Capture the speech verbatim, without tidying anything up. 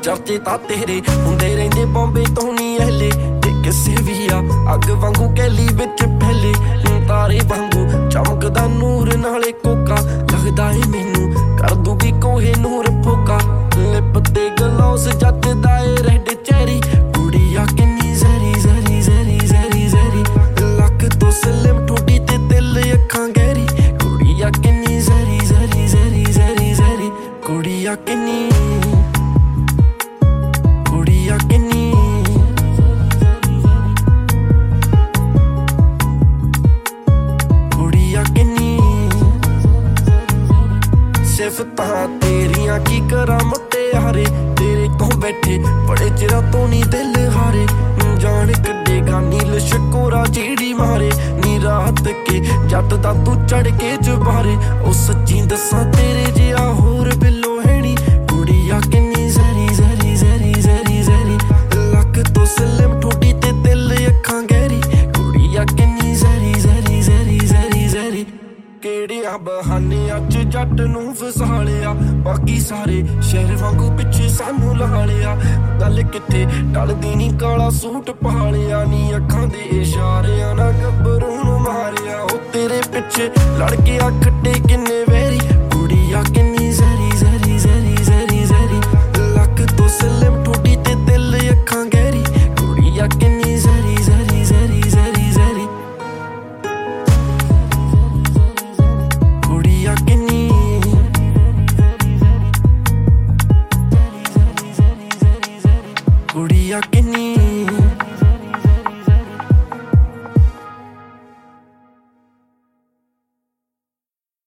चर्चे ता तेरे हुंदे रहिंदे बॉम्बे तो नहीं अहले ते किसे भी आ अग वांगू कैली विच पहले तारे वांगू चमकदा नूर नाले कोका लगदा है मैनू कर दूगी कोहे नूर फोका लिप ते ग्लोस जचदा ए रेड चेरी कुड़िया किन्नी जरी जरी जरी जरी जरी लक तो स्लिम ठोडी ते दिल अखां गहरी कुड़िया किन्नी जरी जरी जरी जरी जरी कुड़िया किन्नी कुड़िया किन्नी कुड़िया किन्नी सिफतां तेरियां की करा मुटियारे तेरे तो बैठे बड़े चिरा तो नी दिल हारे जान कड्डेगा नील शकोरा जेड़ी मारे नी रात के जट दा तू चढ़ के जबारे ओ सच्ची दसां तेरे जिहा होर बिल्लो है नी कुड़िया किन्नी जरी जरी जरी जरी जरी लक तो स्लिम ठोडी ते दिल अखां गहरी कुड़िया किन्नी जरी जरी जरी जरी जरी केड़ियां बहाने अज जट नूं फसा लिया बाकी सारे शहर वांगू पिछे सानू ला लिया गल किथे टलदी नी काला सूट पा लिया नी अखां दे इशारियां ना गब्बरू नूं मारिया ओ तेरे पिछे लड़ के खट्टे किन्ने